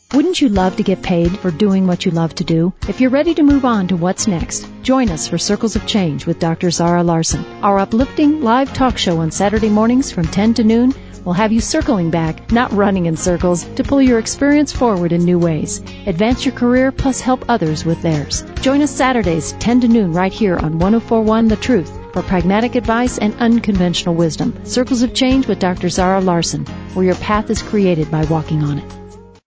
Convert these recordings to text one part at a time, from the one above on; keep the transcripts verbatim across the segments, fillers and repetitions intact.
Wouldn't you love to get paid for doing what you love to do? If you're ready to move on to what's next, join us for Circles of Change with Doctor Zara Larson. Our uplifting live talk show on Saturday mornings from ten to noon will have you circling back, not running in circles, to pull your experience forward in new ways. Advance your career plus help others with theirs. Join us Saturdays, ten to noon, right here on one oh four point one The Truth for pragmatic advice and unconventional wisdom. Circles of Change with Doctor Zara Larson, where your path is created by walking on it.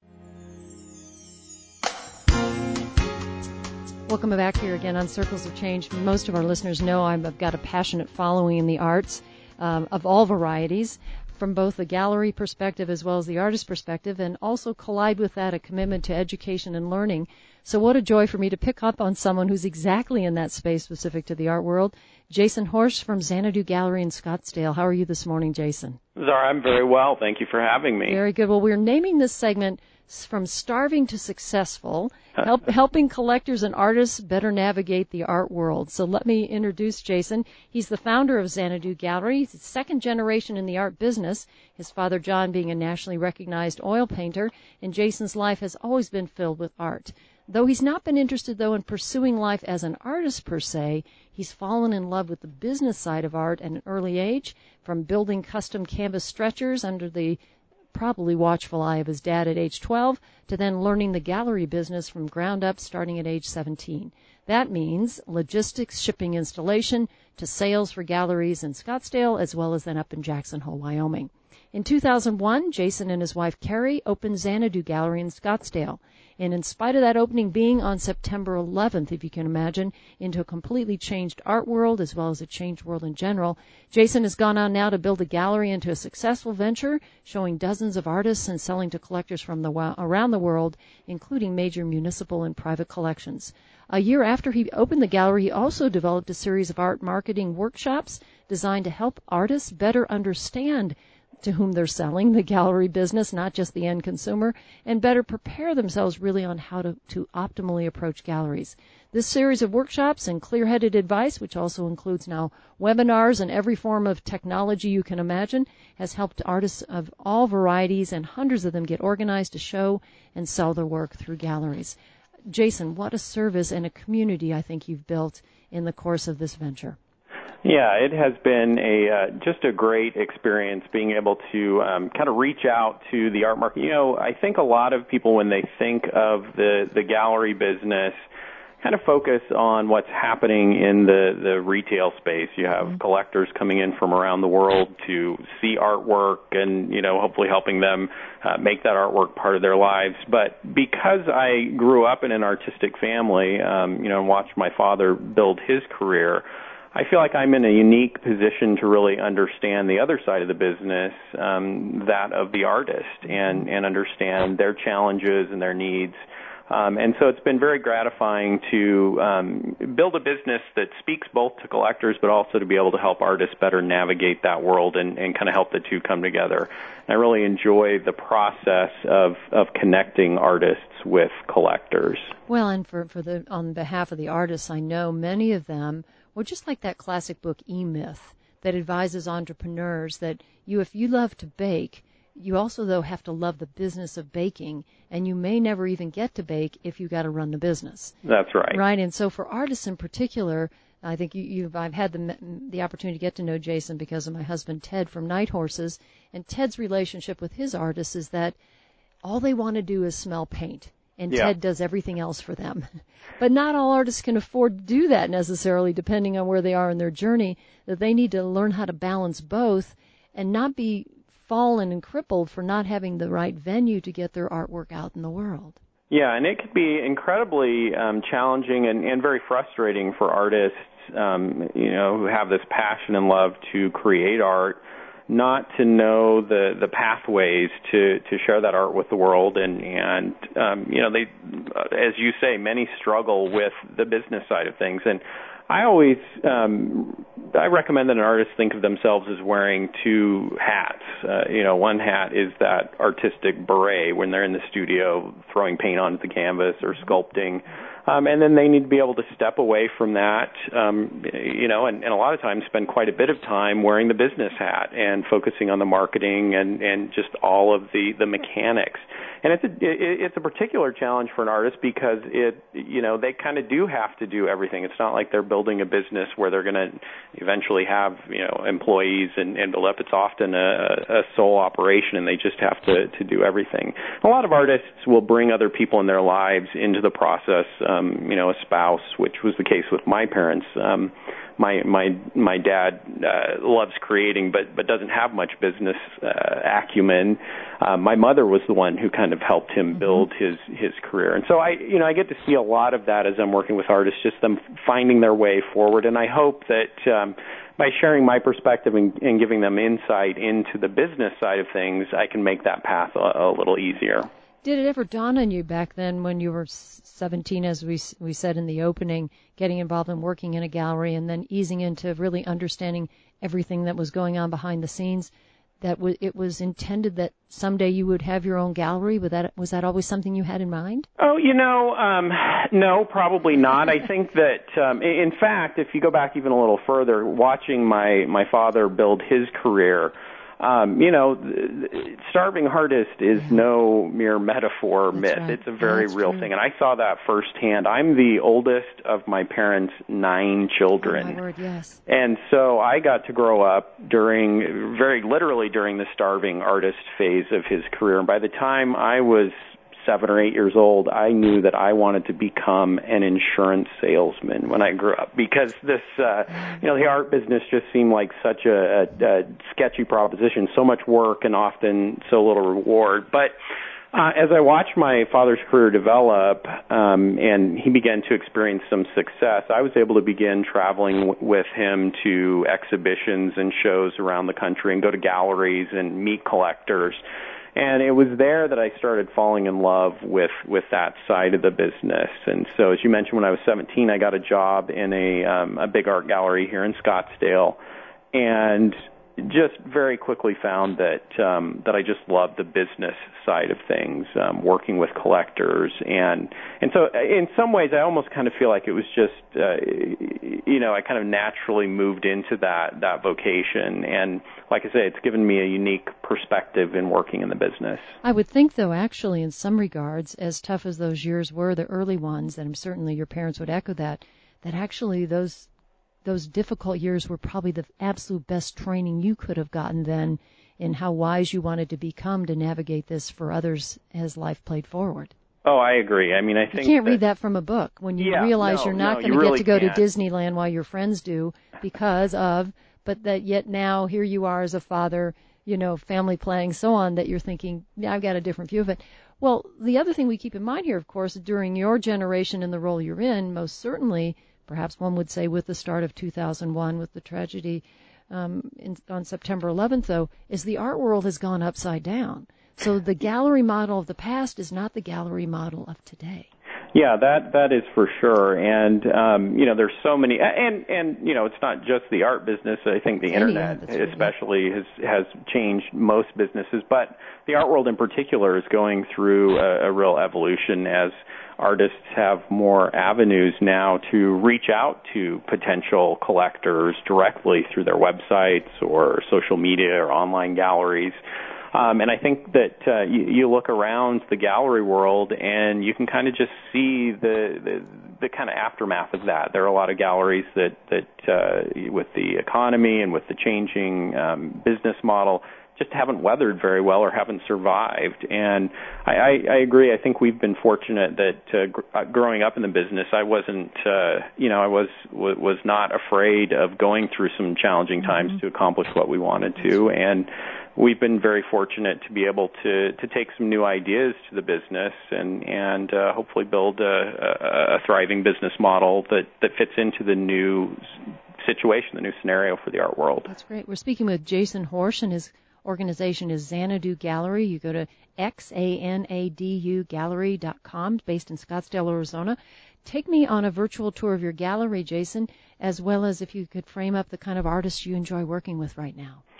Welcome back here again on Circles of Change. Most of our listeners know I've got a passionate following in the arts um, of all varieties, from both the gallery perspective as well as the artist perspective, and also collide with that a commitment to education and learning. So what a joy for me to pick up on someone who's exactly in that space specific to the art world. Jason Horsch from Xanadu Gallery in Scottsdale. How are you this morning, Jason? Zara, I'm very well. Thank you for having me. Very good. Well, we're naming this segment From Starving to Successful, help, helping collectors and artists better navigate the art world. So let me introduce Jason. He's the founder of Xanadu Gallery. He's the second generation in the art business, his father John being a nationally recognized oil painter, and Jason's life has always been filled with art. Though he's not been interested, though, in pursuing life as an artist per se, he's fallen in love with the business side of art at an early age, from building custom canvas stretchers under the probably watchful eye of his dad at age twelve, to then learning the gallery business from ground up starting at age seventeen. That means logistics, shipping, installation, to sales for galleries in Scottsdale as well as then up in Jackson Hole, Wyoming. In two thousand one, Jason and his wife Carrie opened Xanadu Gallery in Scottsdale. And in spite of that opening being on September eleventh, if you can imagine, into a completely changed art world as well as a changed world in general, Jason has gone on now to build a gallery into a successful venture, showing dozens of artists and selling to collectors from the around the world, including major municipal and private collections. A year after he opened the gallery, he also developed a series of art marketing workshops designed to help artists better understand to whom they're selling, the gallery business, not just the end consumer, and better prepare themselves really on how to, to optimally approach galleries. This series of workshops and clear-headed advice, which also includes now webinars and every form of technology you can imagine, has helped artists of all varieties and hundreds of them get organized to show and sell their work through galleries. Jason, what a service and a community I think you've built in the course of this venture. Yeah, it has been a uh, just a great experience being able to um, kind of reach out to the art market. You know, I think a lot of people, when they think of the, the gallery business, kind of focus on what's happening in the, the retail space. You have mm-hmm. collectors coming in from around the world to see artwork and, you know, hopefully helping them uh, make that artwork part of their lives. But because I grew up in an artistic family, um, you know, and watched my father build his career, I feel like I'm in a unique position to really understand the other side of the business, um, that of the artist, and, and understand their challenges and their needs. Um, and so it's been very gratifying to um, build a business that speaks both to collectors but also to be able to help artists better navigate that world and, and kind of help the two come together. And I really enjoy the process of, of connecting artists with collectors. Well, and for, for the on behalf of the artists, I know many of them, well, just like that classic book, E-Myth, that advises entrepreneurs that you, if you love to bake, you also, though, have to love the business of baking, and you may never even get to bake if you got to run the business. That's right. Right, and so for artists in particular, I think you, you've, I've had the the opportunity to get to know Jason because of my husband Ted from Night Horses, and Ted's relationship with his artists is that all they want to do is smell paint. And yeah. Ted does everything else for them. But not all artists can afford to do that necessarily, depending on where they are in their journey, that they need to learn how to balance both and not be fallen and crippled for not having the right venue to get their artwork out in the world. Yeah, and it can be incredibly um, challenging and, and very frustrating for artists, um, you know, who have this passion and love to create art, not to know the, the pathways to, to share that art with the world. And, and um, you know, they, as you say, many struggle with the business side of things. And I always, um, I recommend that an artist think of themselves as wearing two hats. Uh, you know, one hat is that artistic beret when they're in the studio throwing paint onto the canvas or sculpting. Um, and then they need to be able to step away from that, um, you know, and, and a lot of times spend quite a bit of time wearing the business hat and focusing on the marketing and, and just all of the, the mechanics. And it's a, it's a particular challenge for an artist because it, you know, they kind of do have to do everything. It's not like they're building a business where they're going to eventually have, you know, employees and, and build up. It's often a, a sole operation and they just have to, to do everything. A lot of artists will bring other people in their lives into the process, um, you know, a spouse, which was the case with my parents. Um, my my my dad uh, loves creating, but but doesn't have much business uh, acumen. Uh, my mother was the one who kind of helped him build his his career, and so I you know I get to see a lot of that as I'm working with artists, just them finding their way forward. And I hope that um, by sharing my perspective and, and giving them insight into the business side of things, I can make that path a, a little easier. Did it ever dawn on you back then when you were seventeen, as we we said in the opening, getting involved in working in a gallery and then easing into really understanding everything that was going on behind the scenes, that w- it was intended that someday you would have your own gallery? Was that, was that always something you had in mind? Oh, you know, um, no, probably not. I think that, um, in fact, if you go back even a little further, watching my, my father build his career, Um, you know, starving artist is yeah. no mere metaphor or myth. Right. It's a very That's real true. thing, and I saw that firsthand. I'm the oldest of my parents' nine children. Oh, my word, yes. And so I got to grow up during, very literally during the starving artist phase of his career. And by the time I was seven or eight years old, I knew that I wanted to become an insurance salesman when I grew up because this, uh, you know, the art business just seemed like such a, a, a sketchy proposition, so much work and often so little reward. But uh, as I watched my father's career develop um, and he began to experience some success, I was able to begin traveling w- with him to exhibitions and shows around the country and go to galleries and meet collectors. And it was there that I started falling in love with, with that side of the business. And so, as you mentioned, when I was seventeen, I got a job in a, um, a big art gallery here in Scottsdale, and just very quickly found that um, that I just loved the business side of things, um, working with collectors, and and so in some ways I almost kind of feel like it was just uh, you know I kind of naturally moved into that that vocation, and like I say, it's given me a unique perspective in working in the business. I would think, though, actually, in some regards, as tough as those years were, the early ones, and certainly your parents would echo that, that actually those those difficult years were probably the absolute best training you could have gotten then in how wise you wanted to become to navigate this for others as life played forward. Oh, I agree. I mean, I think you can't that, read that from a book when you yeah, realize no, you're not no, going you to really get to go can't. to Disneyland while your friends do because of, but that yet now here you are as a father, you know, family planning, so on, that you're thinking, yeah, I've got a different view of it. Well, the other thing we keep in mind here, of course, during your generation and the role you're in, most certainly, perhaps one would say with the start of two thousand one, with the tragedy um, in, on September eleventh, though, is the art world has gone upside down. So the gallery model of the past is not the gallery model of today. Yeah, that that is for sure. And um, you know, there's so many, and and you know, it's not just the art business. I think the Any, internet, yeah, especially, has has changed most businesses, but the art world in particular is going through a, a real evolution as artists have more avenues now to reach out to potential collectors directly through their websites or social media or online galleries. Um, and I think that uh, you, you look around the gallery world and you can kind of just see the, the the kind of aftermath of that. There are a lot of galleries that that uh, with the economy and with the changing um, business model just haven't weathered very well or haven't survived. And I, I, I agree. I think we've been fortunate that uh, gr- growing up in the business, I wasn't, uh, you know, I was w- was not afraid of going through some challenging times mm-hmm. to accomplish what we wanted to. And we've been very fortunate to be able to, to take some new ideas to the business and, and uh, hopefully build a, a, a thriving business model that, that fits into the new situation, the new scenario for the art world. That's great. We're speaking with Jason Horsch, and his organization is Xanadu Gallery. You go to X A N A D U gallery dot com, based in Scottsdale, Arizona. Take me on a virtual tour of your gallery, Jason, as well as if you could frame up the kind of artists you enjoy working with right now.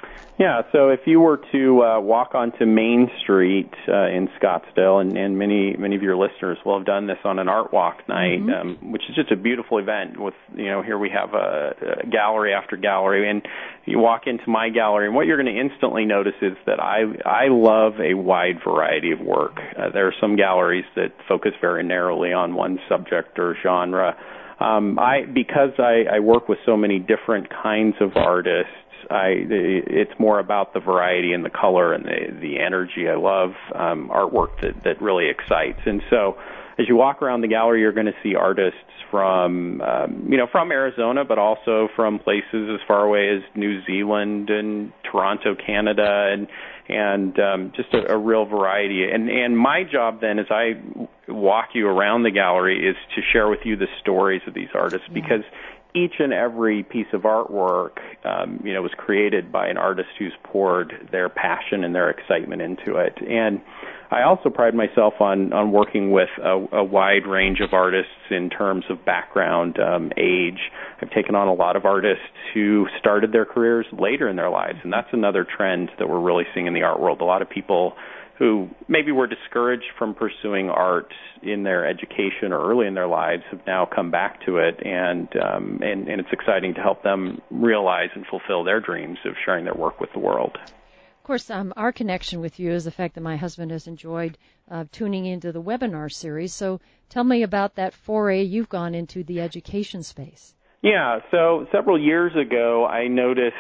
Yeah, so if you were to uh, walk onto Main Street uh, in Scottsdale, and, and many many of your listeners will have done this on an art walk night, mm-hmm. um, which is just a beautiful event. With you know, here we have a, a gallery after gallery, and you walk into my gallery, and what you're going to instantly notice is that I I love a wide variety of work. Uh, there are some galleries that focus very narrowly on one subject or genre. Um, I because I, I work with so many different kinds of artists. I, it's more about the variety and the color and the, the energy. I love um, artwork that, that really excites. And so as you walk around the gallery, you're going to see artists from, um, you know, from Arizona, but also from places as far away as New Zealand and Toronto, Canada, and and um, just a, a real variety. And, and my job then, as I walk you around the gallery, is to share with you the stories of these artists, yeah. because each and every piece of artwork, um, you know, was created by an artist who's poured their passion and their excitement into it. And I also pride myself on, on working with a, a wide range of artists in terms of background, um, age. I've taken on a lot of artists who started their careers later in their lives, and that's another trend that we're really seeing in the art world. A lot of people who maybe were discouraged from pursuing art in their education or early in their lives have now come back to it, and um, and, and it's exciting to help them realize and fulfill their dreams of sharing their work with the world. Of course, um, our connection with you is the fact that my husband has enjoyed uh, tuning into the webinar series. So tell me about that foray you've gone into the education space. Yeah, so several years ago, I noticed,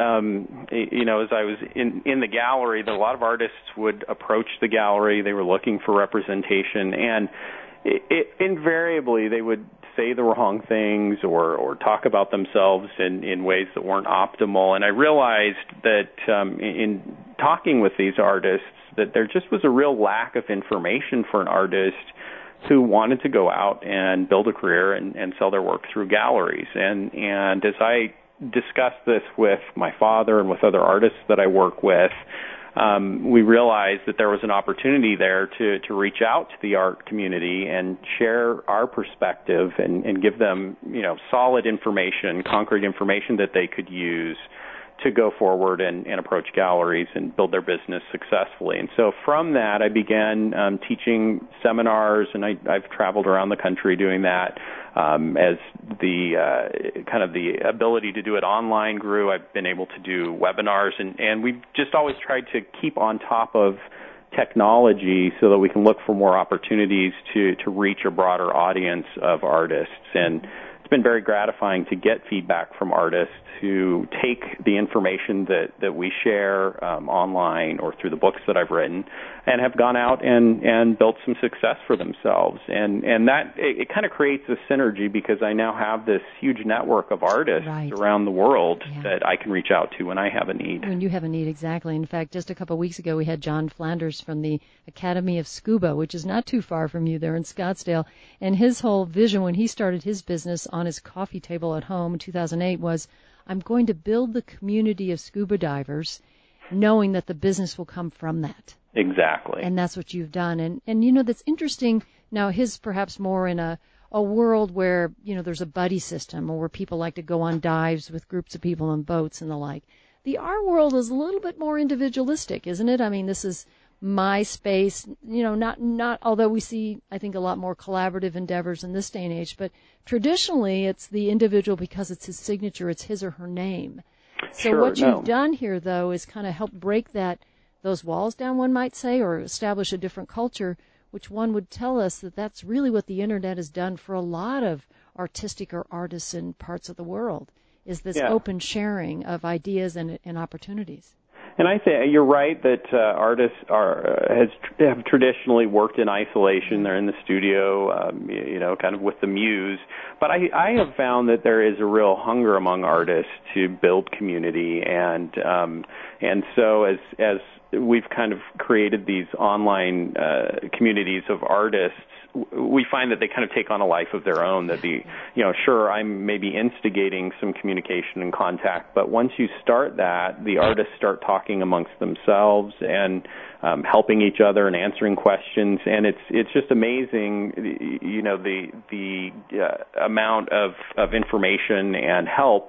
um, you know, as I was in, in the gallery, that a lot of artists would approach the gallery. They were looking for representation, and it, it, invariably they would say the wrong things or, or talk about themselves in, in ways that weren't optimal. And I realized that um, in talking with these artists, that there just was a real lack of information for an artist who wanted to go out and build a career and, and sell their work through galleries. And, and as I discussed this with my father and with other artists that I work with, um, we realized that there was an opportunity there to, to reach out to the art community and share our perspective and, and give them, you know, solid information, concrete information that they could use to go forward and, and approach galleries and build their business successfully. And so from that, I began um, teaching seminars, and I, I've traveled around the country doing that. Um, as the uh, kind of the ability to do it online grew, I've been able to do webinars, and, and we've just always tried to keep on top of technology so that we can look for more opportunities to, to reach a broader audience of artists. And it's been very gratifying to get feedback from artists who take the information that, that we share um, online or through the books that I've written and have gone out and, and built some success for themselves. And, and that, it, it kind of creates a synergy because I now have this huge network of artists right. around the world yeah. that I can reach out to when I have a need. When you have a need, exactly. In fact, just a couple of weeks ago, we had John Flanders from the Academy of Scuba, which is not too far from you there in Scottsdale. And his whole vision when he started his business on his coffee table at home in two thousand eight was, I'm going to build the community of scuba divers knowing that the business will come from that. Exactly. And that's what you've done. And, and you know, that's interesting. Now, his perhaps more in a, a world where, you know, there's a buddy system or where people like to go on dives with groups of people on boats and the like. The art world is a little bit more individualistic, isn't it? I mean, this is my space, you know, not, not, although we see, I think, a lot more collaborative endeavors in this day and age, but traditionally it's the individual because it's his signature, it's his or her name. So sure, what no. you've done here, though, is kind of help break that, those walls down, one might say, or establish a different culture, which one would tell us that that's really what the Internet has done for a lot of artistic or artists in parts of the world, is this yeah. open sharing of ideas and, and opportunities. And I think you're right that uh, artists are uh, has have traditionally worked in isolation. They're in the studio, um, you, you know, kind of with the muse. But I, I have found that there is a real hunger among artists to build community, and um, and so as as we've kind of created these online uh, communities of artists, we find that they kind of take on a life of their own. That the, you know, sure, I'm maybe instigating some communication and contact, but once you start that, the artists start talking amongst themselves and um, helping each other and answering questions, and it's it's just amazing, you know, the the uh, amount of of information and help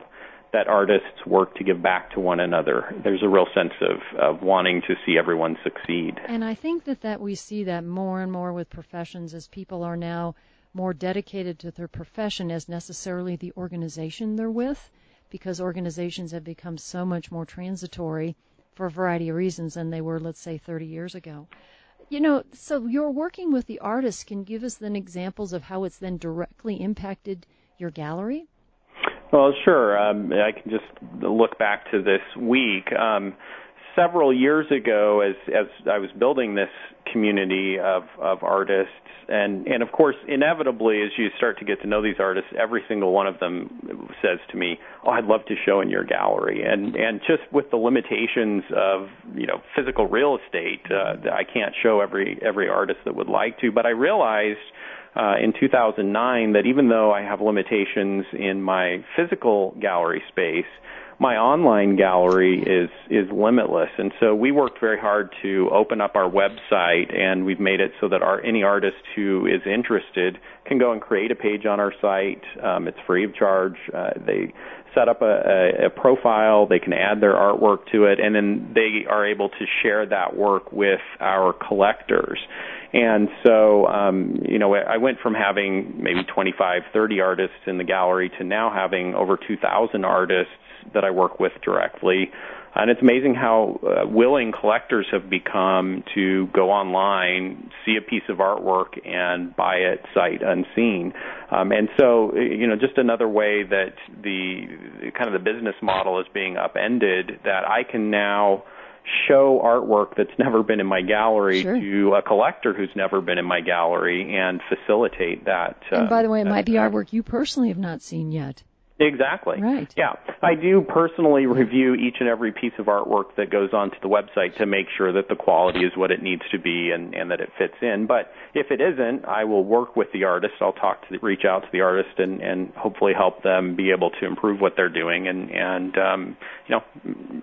that artists work to give back to one another. There's a real sense of, of wanting to see everyone succeed. And I think that, that we see that more and more with professions as people are now more dedicated to their profession as necessarily the organization they're with, because organizations have become so much more transitory for a variety of reasons than they were, let's say, thirty years ago. You know, so you're working with the artists. Can you give us then examples of how it's then directly impacted your gallery? Well, sure. Um, I can just look back to this week. Um, several years ago, as as I was building this community of, of artists, and, and of course, inevitably, as you start to get to know these artists, every single one of them says to me, "Oh, I'd love to show in your gallery." And and just with the limitations of, you know, physical real estate, uh, I can't show every every artist that would like to. But I realized Uh, in two thousand nine that even though I have limitations in my physical gallery space, my online gallery is is limitless. And so we worked very hard to open up our website, and we've made it so that our, any artist who is interested can go and create a page on our site. Um, it's free of charge. Uh, they set up a, a, a profile, they can add their artwork to it, and then they are able to share that work with our collectors. And so, um, you know, I went from having maybe twenty-five, thirty artists in the gallery to now having over two thousand artists that I work with directly. And it's amazing how uh, willing collectors have become to go online, see a piece of artwork, and buy it sight unseen. Um, and so, you know, just another way that the kind of the business model is being upended, that I can now show artwork that's never been in my gallery sure. to a collector who's never been in my gallery and facilitate that. And by the way, it uh, might be artwork you personally have not seen yet. Exactly. Right. Yeah. I do personally review each and every piece of artwork that goes onto the website to make sure that the quality is what it needs to be and, and that it fits in. But if it isn't, I will work with the artist. I'll talk to the, reach out to the artist and, and hopefully help them be able to improve what they're doing. And, and um, you know,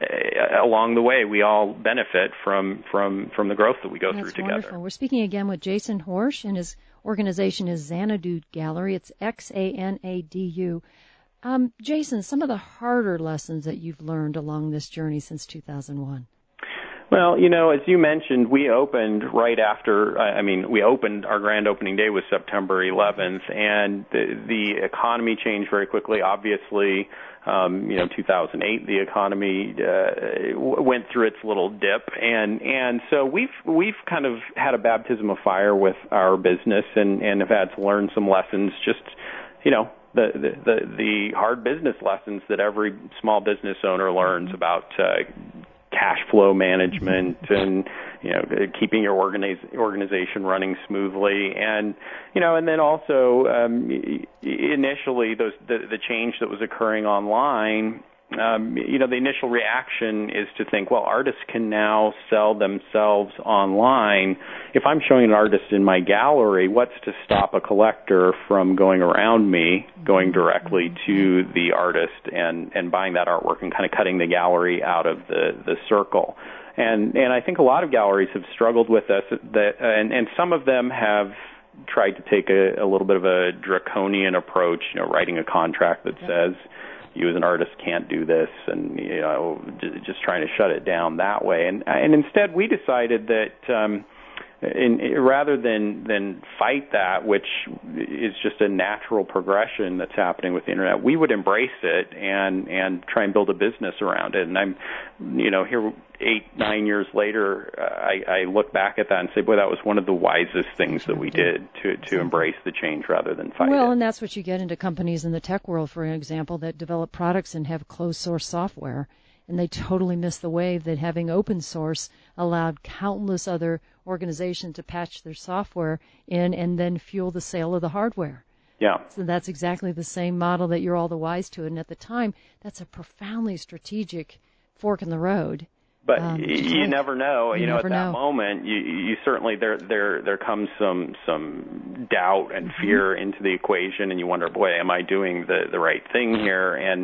along the way, we all benefit from, from, from the growth that we go That's through together. Wonderful. We're speaking again with Jason Horsch, and his organization is Xanadu Gallery. It's X A N A D U. Um, Jason, some of the harder lessons that you've learned along this journey since two thousand one. Well, you know, as you mentioned, we opened right after, I mean, we opened, our grand opening day was September eleventh, and the, the economy changed very quickly. Obviously, um, you know, two thousand eight, the economy uh, went through its little dip, and, and so we've, we've kind of had a baptism of fire with our business and, and have had to learn some lessons, just, you know, The, the the hard business lessons that every small business owner learns about uh, cash flow management and, you know, keeping your organiz- organization running smoothly, and, you know, and then also um, initially those the, the change that was occurring online. Um, you know, the initial reaction is to think, well, artists can now sell themselves online. If I'm showing an artist in my gallery, what's to stop a collector from going around me, going directly to the artist and, and buying that artwork and kind of cutting the gallery out of the, the circle? And, and I think a lot of galleries have struggled with this, that, and, and some of them have tried to take a, a little bit of a draconian approach, you know, writing a contract that says, you as an artist can't do this, and, you know, just trying to shut it down that way. And and instead, we decided that um, in, rather than than fight that, which is just a natural progression that's happening with the internet, we would embrace it and and try and build a business around it. And I'm, you know, here eight nine years later, uh, I, I look back at that and say, boy, that was one of the wisest things that we did to to embrace the change rather than fight well, it. Well, and that's what you get into companies in the tech world, for example, that develop products and have closed source software. And they totally missed the wave that having open source allowed countless other organizations to patch their software in and then fuel the sale of the hardware. Yeah. So that's exactly the same model that you're all the wise to. And at the time, that's a profoundly strategic fork in the road. But um, you never know. You, you know, never at that know. moment, you, you certainly there there there comes some some doubt and fear mm-hmm. into the equation, and you wonder, boy, am I doing the the right thing here? And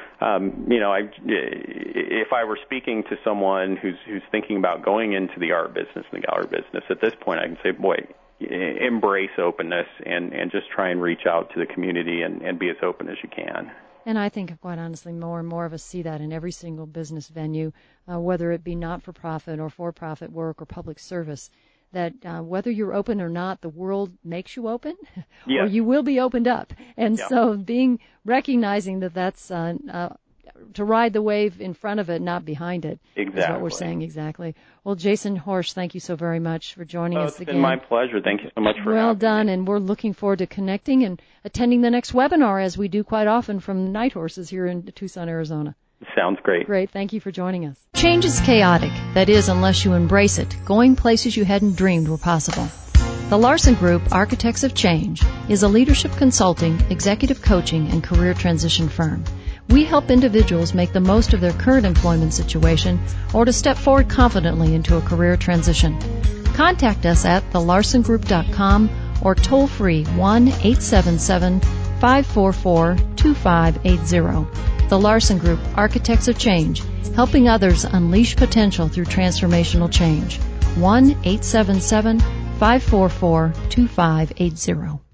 Um, you know, I, if I were speaking to someone who's who's thinking about going into the art business and the gallery business, at this point I can say, boy, embrace openness and, and just try and reach out to the community and, and be as open as you can. And I think, quite honestly, more and more of us see that in every single business venue, uh, whether it be not-for-profit or for-profit work or public service, that uh, whether you're open or not, the world makes you open, yes. or you will be opened up. And yeah. so being, recognizing that that's uh, uh, to ride the wave in front of it, not behind it, exactly. is what we're saying exactly. Well, Jason Horsch, thank you so very much for joining oh, us again. It's been my pleasure. Thank you so much for well having done, me. and we're looking forward to connecting and attending the next webinar, as we do quite often from Night Horses here in Tucson, Arizona. Sounds great. Great. Thank you for joining us. Change is chaotic. That is, unless you embrace it, going places you hadn't dreamed were possible. The Larson Group, Architects of Change, is a leadership consulting, executive coaching, and career transition firm. We help individuals make the most of their current employment situation or to step forward confidently into a career transition. Contact us at the larson group dot com or toll free one eight seven seven, five four four, two five eight zero. The Larson Group, Architects of Change, helping others unleash potential through transformational change. one eight seven seven, five four four, two five eight zero.